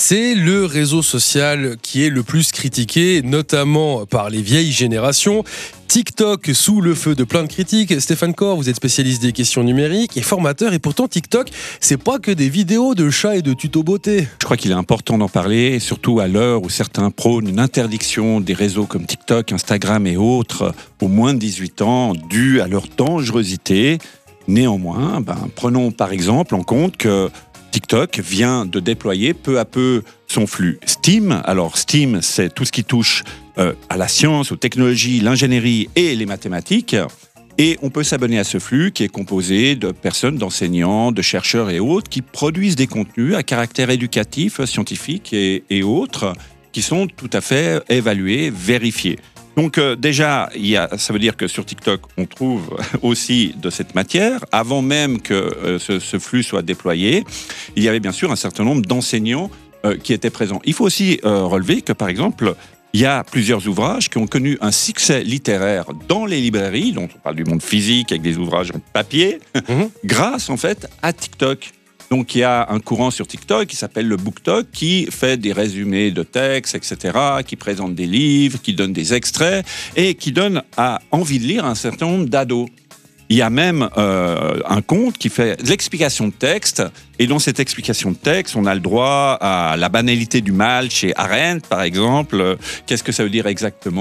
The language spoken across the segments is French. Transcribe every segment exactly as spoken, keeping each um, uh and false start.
C'est le réseau social qui est le plus critiqué, notamment par les vieilles générations. TikTok sous le feu de plein de critiques. Stéphane Corr, vous êtes spécialiste des questions numériques et formateur, et pourtant TikTok, c'est pas que des vidéos de chats et de tutos beauté. Je crois qu'il est important d'en parler, surtout à l'heure où certains prônent une interdiction des réseaux comme TikTok, Instagram et autres aux moins de dix-huit ans, due à leur dangerosité. Néanmoins, ben, prenons par exemple en compte que TikTok vient de déployer peu à peu son flux STEAM. Alors STEAM, c'est tout ce qui touche euh, à la science, aux technologies, l'ingénierie et les mathématiques. Et on peut s'abonner à ce flux qui est composé de personnes, d'enseignants, de chercheurs et autres qui produisent des contenus à caractère éducatif, scientifique et, et autres qui sont tout à fait évalués, vérifiés. Donc euh, déjà, il y a, ça veut dire que sur TikTok, on trouve aussi de cette matière. Avant même que euh, ce, ce flux soit déployé, il y avait bien sûr un certain nombre d'enseignants euh, qui étaient présents. Il faut aussi euh, relever que, par exemple, il y a plusieurs ouvrages qui ont connu un succès littéraire dans les librairies, dont on parle du monde physique avec des ouvrages en papier, mmh. grâce en fait à TikTok. Donc, il y a un courant sur TikTok qui s'appelle le BookTok, qui fait des résumés de textes, et cetera, qui présente des livres, qui donne des extraits et qui donne à envie de lire un certain nombre d'ados. Il y a même euh, un compte qui fait l'explication de texte. Et dans cette explication de texte, on a le droit à la banalité du mal chez Arendt, par exemple. Qu'est-ce que ça veut dire exactement ?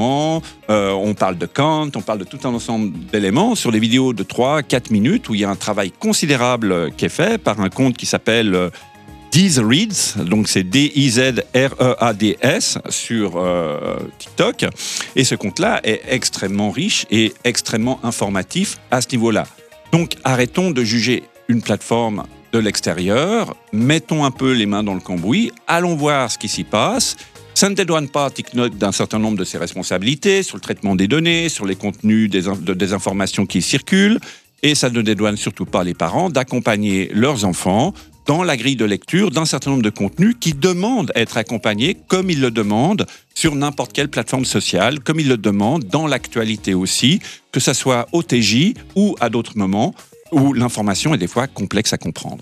euh, On parle de Kant, on parle de tout un ensemble d'éléments sur les vidéos de trois à quatre minutes où il y a un travail considérable qui est fait par un compte qui s'appelle Deez Reads, donc c'est D I Z R E A D S sur euh, TikTok. Et ce compte-là est extrêmement riche et extrêmement informatif à ce niveau-là. Donc arrêtons de juger une plateforme de l'extérieur, mettons un peu les mains dans le cambouis, allons voir ce qui s'y passe. Ça ne dédouane pas TikTok d'un certain nombre de ses responsabilités sur le traitement des données, sur les contenus des, de désinformation qui circulent. Et ça ne dédouane surtout pas les parents d'accompagner leurs enfants dans la grille de lecture d'un certain nombre de contenus qui demandent à être accompagnés comme ils le demandent sur n'importe quelle plateforme sociale, comme ils le demandent dans l'actualité aussi, que ce soit au T J ou à d'autres moments où l'information est des fois complexe à comprendre.